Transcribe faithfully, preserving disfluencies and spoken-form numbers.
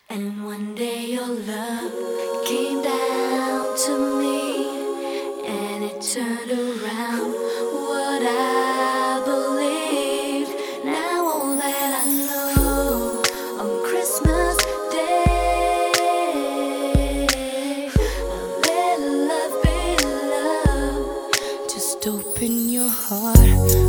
And one day your love came down to me, and it turned around what I believed. Now all that I know on Christmas Day, let love be love. Just open your heart.